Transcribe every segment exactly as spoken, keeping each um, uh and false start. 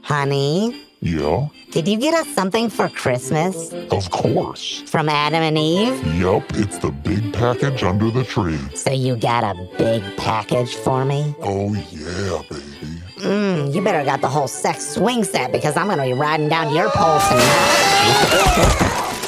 Honey? Yeah? Did you get us something for Christmas? Of course. From Adam and Eve? Yup, it's the big package under the tree. So you got a big package for me? Oh yeah, baby. Mmm, you better got the whole sex swing set because I'm gonna be riding down your pole tonight.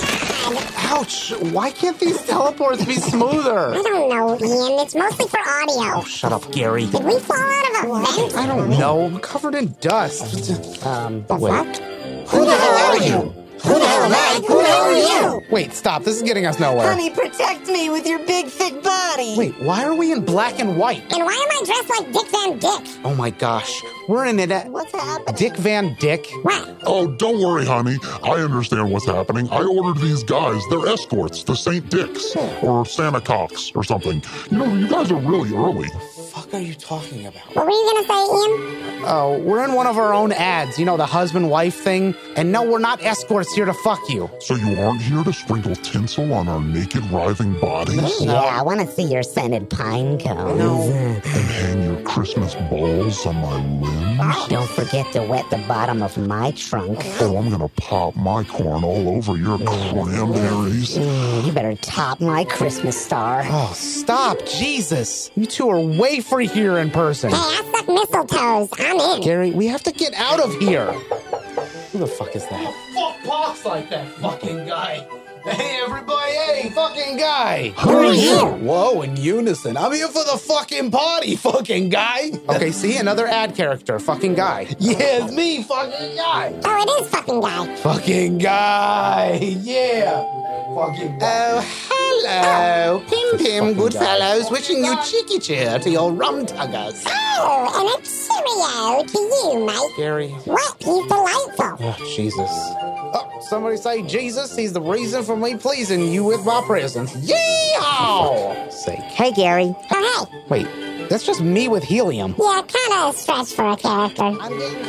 Ouch! Why can't these teleports be smoother? I don't know, Ian. It's mostly for audio. Oh, shut up, Gary. Did we fall out of a vent? I don't know. I'm covered in dust. Um, The Wait. fuck? who the hell are you? Who the hell am I? Who the hell are you? Wait, stop. This is getting us nowhere. Honey, protect me with your big, thick body. Wait, why are we in black and white? And why am I dressed like Dick Van Dyke? Oh my gosh. We're in it at What's happening? Dick Van Dyke. What? Oh, don't worry, honey. I understand what's happening. I ordered these guys. They're escorts, the Saint Dicks, or Santa Cox, or something. You know, you guys are really early. What the fuck are you talking about? What were you gonna say, Ian? Oh, we're in one of our own ads. You know, the husband-wife thing. And no, we're not escorts here to fuck you. So you aren't here to sprinkle tinsel on our naked, writhing bodies? Yeah, I want to see your scented pine cones. No. And hang your Christmas balls on my limbs? Don't forget to wet the bottom of my trunk. Oh, I'm gonna pop my corn all over your cranberries. Mm, you better top my Christmas star. Oh, stop. Jesus. You two are way freakier in person. Hey, I suck mistletoes. I'm in. Gary, we have to get out of here. Who the fuck is that? Fuck box like that fucking guy. Hey, everybody. Hey, fucking guy. Who are you? Whoa, in unison. I'm here for the fucking party, fucking guy. Okay, see, another ad character, fucking guy. Yeah, it's me, fucking guy. Oh, it is fucking guy. Fucking guy. Yeah. Fucking guy. Oh, hello. Pim Pim, good fellows, wishing you cheeky cheer to your rum tuggers. Oh, and a cheerio to you, mate. Gary. What? He's delightful. Oh, Jesus. Oh, somebody say Jesus, he's the reason for me pleasing you with my presence. Yeehaw! Sake. Hey, Gary. Oh, hey. Wait, that's just me with helium. Yeah, kind of a stretch for a character. I'm getting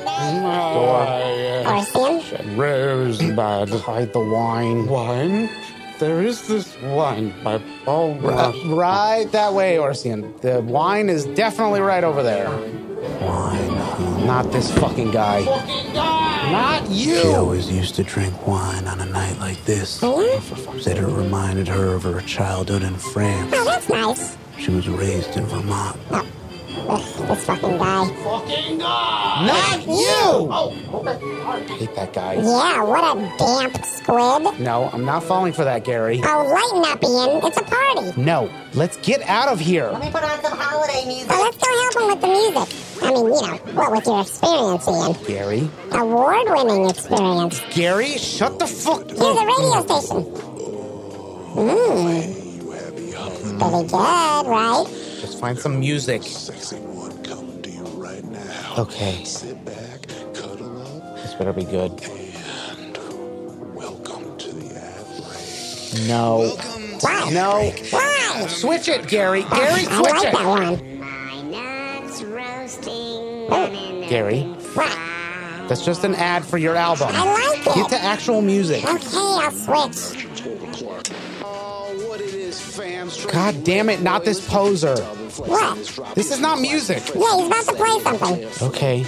high tonight. Orson? Rosebud. Hide the wine. Wine? There is this wine by Paul uh, Right that way, Orson. The wine is definitely right over there. Wine. Not this fucking guy. Fucking guy! Not you! She always used to drink wine on a night like this. Oh, yeah? Said it reminded her of her childhood in France. Oh, that's nice. She was raised in Vermont. Oh. Ugh, this fucking guy. Fucking guy! Not you! Oh, okay. I hate that guy. Yeah, what a damp squid. No, I'm not falling for that, Gary. Oh, lighten up, Ian. It's a party. No, let's get out of here. Let me put on some holiday music. Well, let's go help him with the music. I mean, you know, what with your experience, Ian? Gary? Award-winning experience. Gary, shut the fuck Here's a radio station. Mmm. Pretty good, right? Just find some music. Sexy one coming to you right now. Okay. Sit back, cuddle up, This better be good. and welcome to the ad break. No. Why? No. Why? Switch it, Gary. Gary, I switch like it. that one. My nuts roasting. Oh. Gary, What? that's just an ad for your album. I like it. Get to actual music. Okay, I'll switch. God damn it, not this poser. What? This is not music. Yeah, he's about to play something. Okay.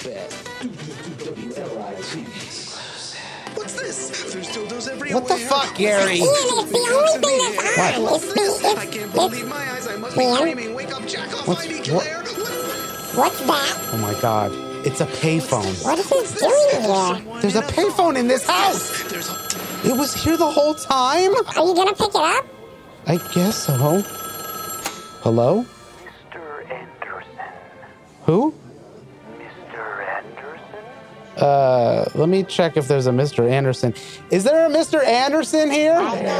What's this? There's dildos everywhere. What the fuck, Gary? Ian, it's the only thing that's on. What? It's the, it's, I can't it's, believe my eyes. I must be Ian? dreaming. Wake up, jack off, What's- Ivy what- Claire. what's that? Oh my god. It's a payphone. What is he doing here? There's a payphone in this house. There's a... It was here the whole time? Are you gonna pick it up? I guess so. Hello? Mister Anderson. Who? Mister Anderson? Uh, let me check if there's a Mister Anderson. Is there a Mister Anderson here?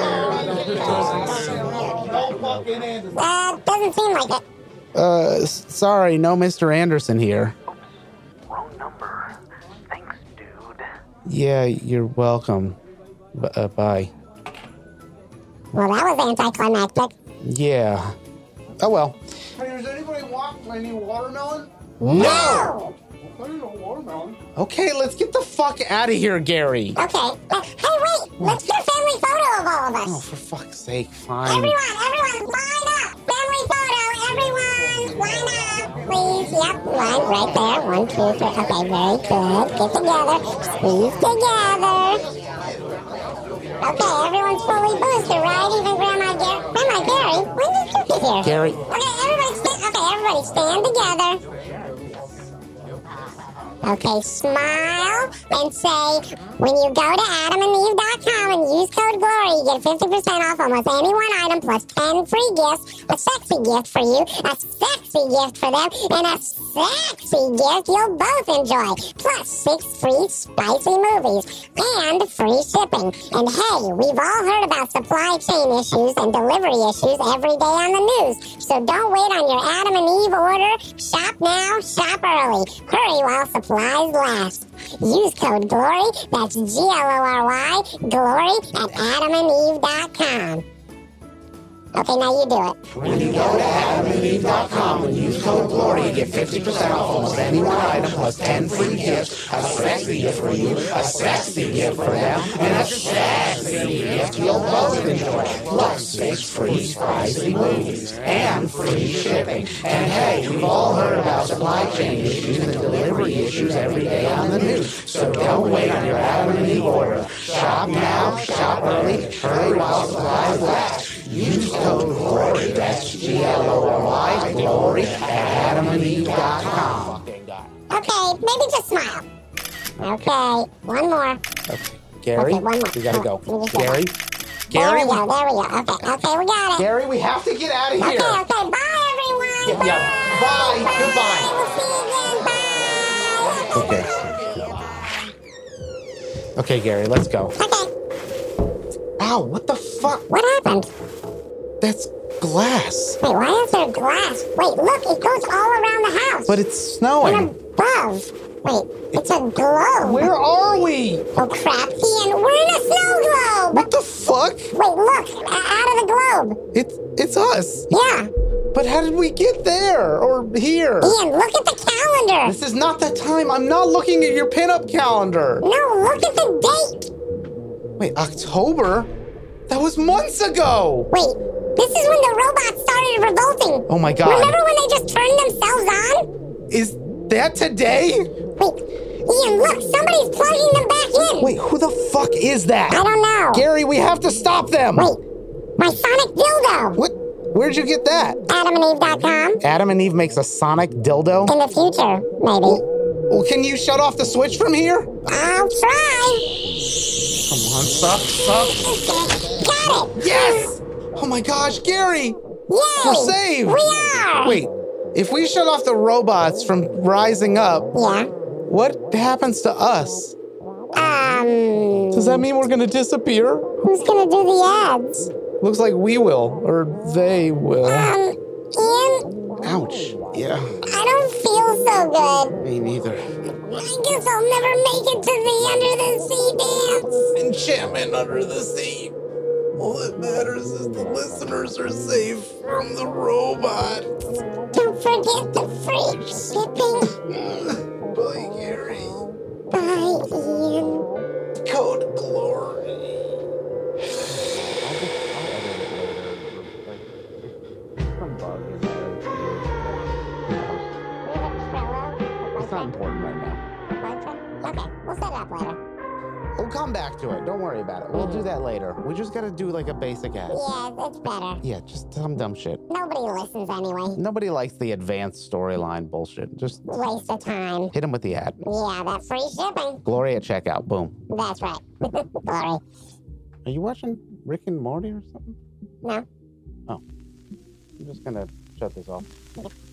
Uh, doesn't seem like it. Uh, s- sorry, no Mister Anderson here. Wrong number. Thanks, dude. Yeah, you're welcome. B- uh, bye. Well, that was anticlimactic. Yeah. Oh well. Hey, does anybody want any watermelon? No! I don't know watermelon. Okay, let's get the fuck out of here, Gary. Okay. Uh, hey, wait. Let's get a family photo of all of us. Oh, for fuck's sake, fine. Everyone, everyone, line up. Family photo. Everyone, line up, please. Yep, one right there. One, two, three. Okay, very good. Get together. Squeeze together. Okay, everyone's fully boosted, right? Even Grandma Gary. Grandma Gary, when did you get here? Gary. Okay, everybody stand. Okay, everybody stand together. Okay, smile and say, when you go to adam and eve dot com and use code GLORY, you get fifty percent off almost any one item plus ten free gifts, a sexy gift for you, a sexy gift for them, and a sexy gift you'll both enjoy, plus six free spicy movies and free shipping. And hey, we've all heard about supply chain issues and delivery issues every day on the news, so don't wait on your Adam and Eve order. Shop now, shop early. Hurry while supplies last. Use code GLORY, that's G L O R Y, GLORY, at adam and eve dot com. Okay, now you do it. When you go to adam and eve dot com and use code GLORY, you get fifty percent off almost any one item plus ten free gifts, a sexy gift for you, a sexy gift for them, and a sexy gift you'll both enjoy, plus six free spicy movies and free shipping. And hey, we've all heard about supply chain issues and delivery issues every day on the news, so don't wait on your Adam and Eve order. Shop now, shop early, hurry while supplies last. Use code GLORY, that's G L O R Y, GLORY, at adam and eve dot com. Okay, maybe just smile. Okay, one more. Okay, Gary, Okay, one more. we gotta go. Oh, Gary, There Gary, we go, there we go. Okay, okay, we got it. Gary, we have to get out of Okay, here. okay, bye everyone. Yeah, yeah. Bye, goodbye. We'll see you again, bye. Okay. Okay, Gary, let's go. Okay, Ow, what the fuck? what happened? That's glass. Wait, why is there glass? Wait, look, it goes all around the house. But it's And snowing. above. Wait, it's a globe. Where are we? Oh crap, Ian, we're in a snow globe. What the fuck? Wait, look, o- out of the globe. It's it's us. Yeah. But how did we get there or here? Ian, look at the calendar. This is not the time. I'm not looking at your pinup calendar. No, look at the date. Wait, October? That was months ago. Wait, this is when the robots started revolting. Oh my God. Remember when they just turned themselves on? Is that today? Wait, Ian, look, somebody's plugging them back in. Wait, who the fuck is that? I don't know. Gary, we have to stop them. Wait, my sonic dildo. What? Where'd you get that? adam and eve dot com. Adam and Eve makes a sonic dildo? In the future, maybe. Well, can you shut off the switch from here? I'll try. Come on, suck, suck. Got it. Yes! Oh my gosh, Gary! Yay. We're saved! We are. Wait, if we shut off the robots from rising up, Yeah. what happens to us? Um, Does that mean we're gonna disappear? who's gonna do the ads? Looks like we will, or they will. Um, Ian, Ouch. Yeah, I don't feel so good. me neither. I guess I'll never make it to the under the sea dance. Enchantment under the sea. All that matters is the listeners are safe from the robot. Don't forget the free shipping. Bye, Gary. Bye, Ian. Code GLORY. It's not important right now. Okay, we'll set it up later. We'll come back to it. Don't worry about it. We'll do that later. We just gotta do like a basic ad. Yeah, it's better. Yeah, just some dumb shit. Nobody listens anyway. Nobody likes the advanced storyline bullshit. Just Waste of time. hit them with the ad. Yeah, that free shipping. Glory at checkout. Boom. That's right. Glory. Are you watching Rick and Morty or something? No. I'm just gonna shut this off.